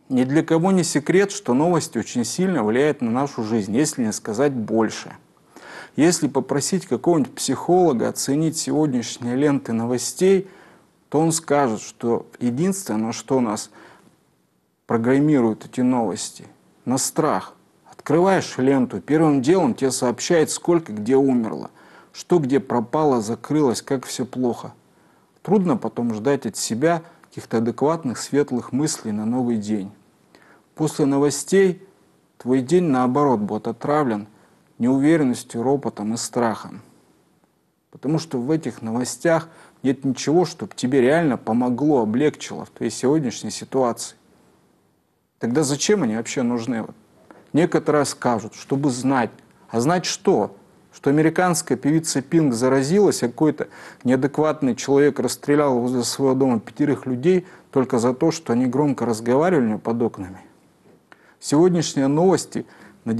Ни для кого не секрет, что новости очень сильно влияют на нашу жизнь, если не сказать больше. Если попросить какого-нибудь психолога оценить сегодняшние ленты новостей, то он скажет, что единственное, на что нас программируют эти новости, на страх. Открываешь ленту, первым делом тебе сообщает, сколько где умерло, что где пропало, закрылось, как все плохо. Трудно потом ждать от себя каких-то адекватных, светлых мыслей на новый день. После новостей твой день, наоборот, будет отравлен неуверенностью, ропотом и страхом. Потому что в этих новостях нет ничего, чтобы тебе реально помогло, облегчило в твоей сегодняшней ситуации. Тогда зачем они вообще нужны? Некоторые скажут, чтобы знать. А знать что? Что американская певица Пинк заразилась, а какой-то неадекватный человек расстрелял возле своего дома 5 людей только за то, что они громко разговаривали у него под окнами. Сегодняшние новости на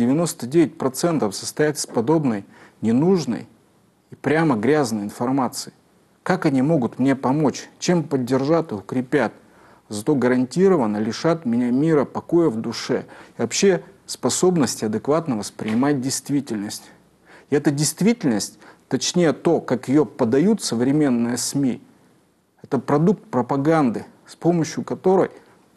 99% состоят из подобной ненужной и прямо грязной информации. Как они могут мне помочь? Чем поддержат и укрепят? Зато гарантированно лишат меня мира, покоя в душе и вообще способности адекватно воспринимать действительность. И эта действительность, точнее то, как ее подают современные СМИ, это продукт пропаганды, с помощью которой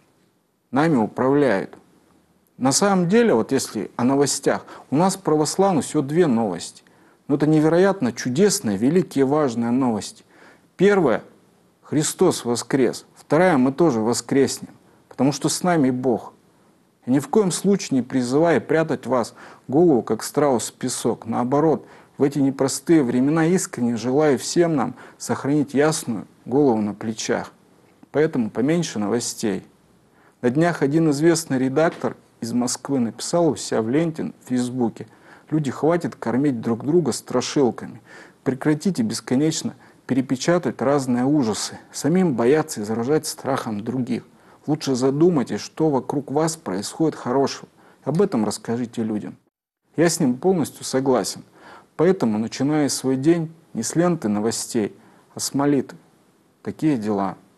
нами управляют. На самом деле, вот если о новостях, у нас православных всего 2 новости. Но это невероятно чудесные, великие, важные новости. Первая – Христос воскрес. Вторая – мы тоже воскреснем, потому что с нами Бог. И ни в коем случае не призываю прятать вас голову, как страус в песок. Наоборот, в эти непростые времена искренне желаю всем нам сохранить ясную голову на плечах. Поэтому поменьше новостей. На днях один известный редактор из Москвы написал у себя в ленте в Фейсбуке: «Люди, хватит кормить друг друга страшилками. Прекратите бесконечно перепечатать разные ужасы. Самим бояться и заражать страхом других. Лучше задумайтесь, что вокруг вас происходит хорошего. Об этом расскажите людям». Я с ним полностью согласен. Поэтому начинаю свой день не с ленты новостей, а с молитвы. Такие дела.